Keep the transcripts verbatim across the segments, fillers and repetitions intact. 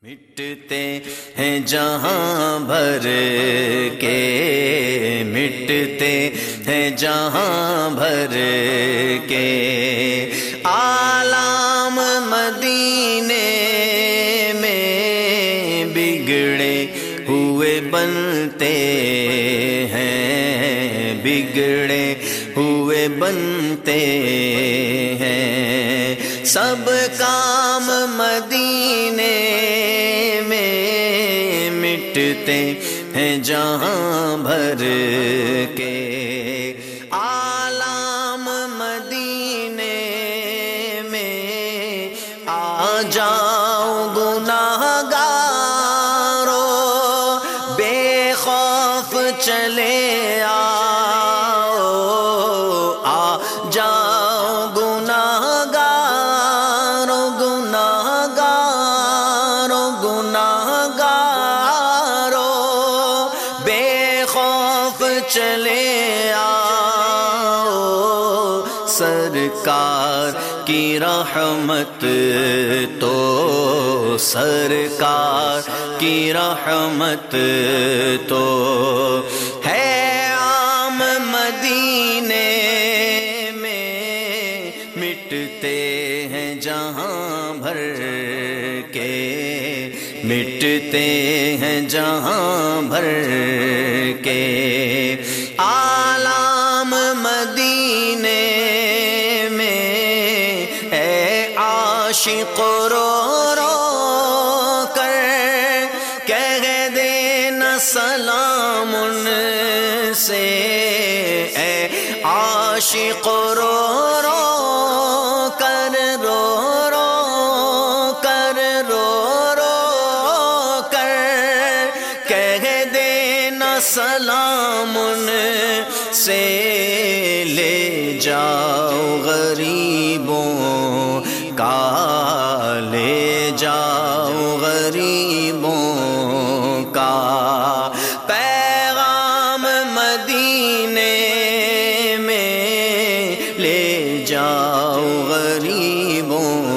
مٹتے ہیں جہاں بھر کے، مٹتے ہیں جہاں بھر کے، عالم مدینے میں بگڑے ہوئے بنتے ہیں، بگڑے ہوئے بنتے ہیں، سب کام مدینے مٹتے ہیں جہاں بھر کے، عالم مدینے میں آ جاؤ گناہ گارو، بے خوف چلے آؤ، آ جاؤ گناہ گارو، گناہ گارو، گناہ گارو، بے خوف چلے آؤ، سرکار کی رحمت تو، سرکار کی رحمت تو ہے عام مدینے میں، مٹتے ہیں جہاں بھر کے، مٹتے ہیں جہاں بھر کے، عالم مدینے میں اے عاشق رو رو کر کہہ دینا سلام ان سے، اے عاشق رو رو کر، رو رو کر، رو رو کر کہہ دینا سلام ان سے، لے جاؤ غریبوں کا، لے جاؤ غریبوں کا پیغام مدینے میں، لے جاؤ غریبوں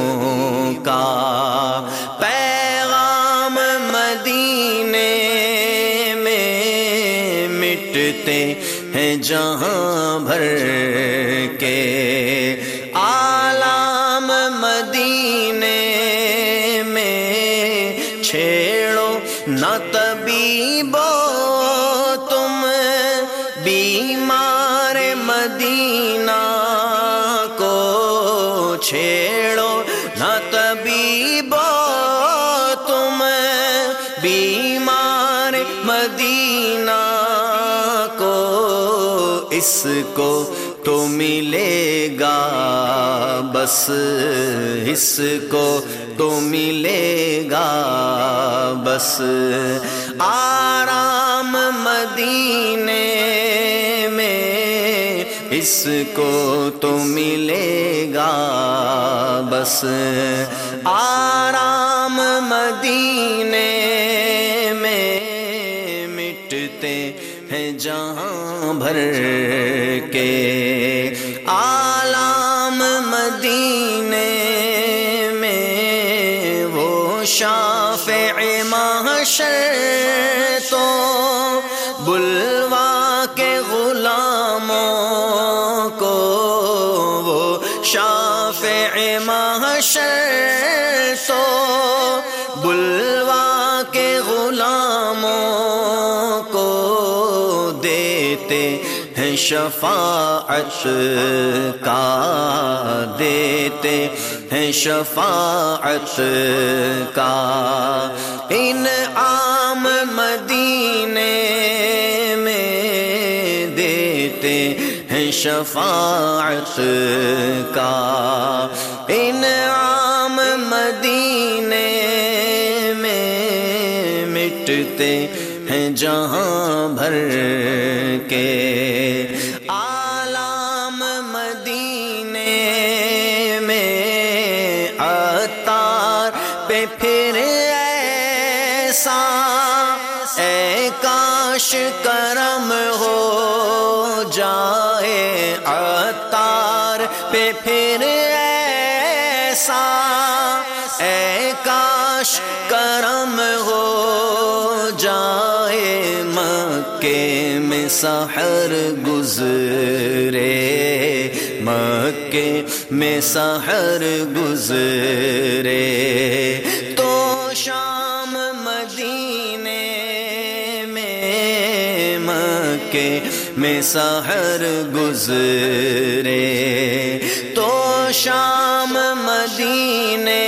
کا پیغام مدینے میں، مٹتے ہیں جہاں بھر کے، عالم مدینے میں چھیڑو نہ طبیبو تم بیمار مدینہ کو، چھیڑو نہ طبیبو تم بیمار مدینہ کو، اس کو تو ملے گا بس، اس کو تو ملے گا بس آرام مدینے میں، اس کو تو ملے گا بس آرام مدینے میں، مٹتے ہیں جہاں بھر کے، عالم مدینے میں وہ شافع محشر تو بلوا کے غلاموں کو، وہ شافع محشر تو بلوا کے غلاموں کو دیتے ہیں شفاعت کا، دیتے ہیں شفاعت کا انعام مدینے میں، دیتے ہیں شفاعت کا انعام مدینے میں، مٹتے ہیں جہاں بھر کے، عالم مدینے میں عطار پہ پھر ایسا اے کاش کرم ہو جائے، عطار پہ پھر ایسا اے کاش کرم ہو جائے مکے میں سحر گزرے، مکے میں سحر گزرے تو شام مدینے میں، مکے میں سحر گزرے تو شام مدینے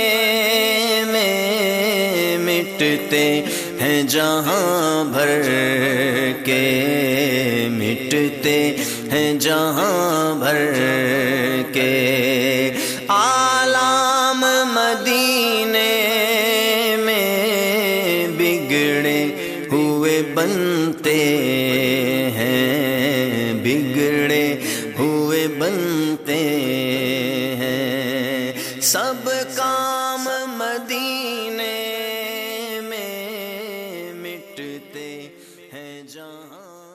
میں، مٹتے ہیں جہاں بھر کے، مٹتے ہیں جہاں بھر کے آلام مدینے میں بگڑے ہوئے بنتے ہیں، بگڑے ہوئے بنتے ہیں، سب کام مدینے میں مٹتے ہیں جہاں